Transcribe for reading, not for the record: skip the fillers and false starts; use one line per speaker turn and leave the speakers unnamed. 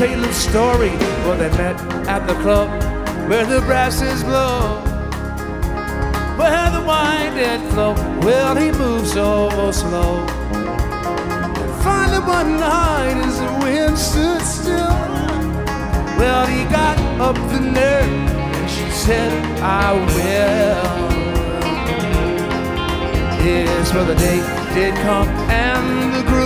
tell you a little story. Well, they met at the club where the brasses blow, where the wine did flow. Well, he moved so slow. And finally one night as the wind stood still, well, he got up the nerve and she said, I will. Yes, well, the day did come and the groove